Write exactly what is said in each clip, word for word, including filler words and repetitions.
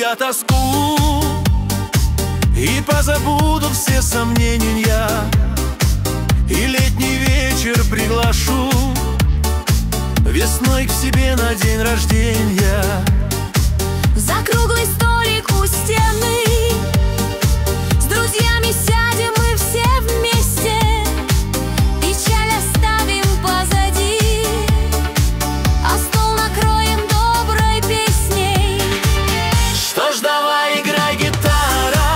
я тоску и позабуду все сомнения, и летний вечер приглашу весной к себе на день рождения. За круглый столик у стены с друзьями сядем мы все вместе, печаль оставим позади, а стол накроем доброй песней. Что ж, давай играй, гитара,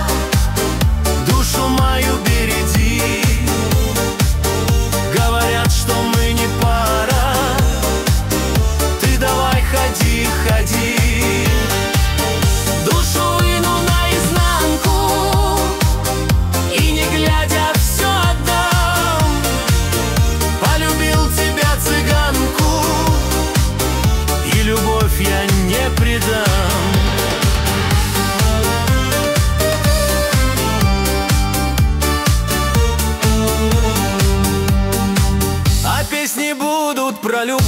душу мою береги. Говорят, что мы не пара, ты давай ходи, ходи. Я не предам. А песни будут про любовь,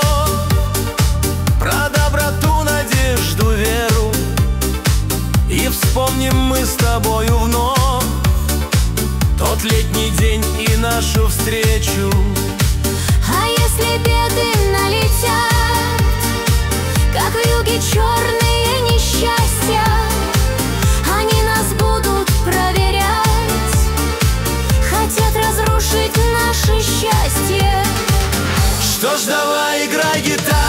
про доброту, надежду, веру. И вспомним мы с тобою вновь тот летний день и нашу встречу. А если беды налетят, как вьюги черные несчастья, они нас будут проверять, хотят разрушить наше счастье. Что ж, давай играй, гитара,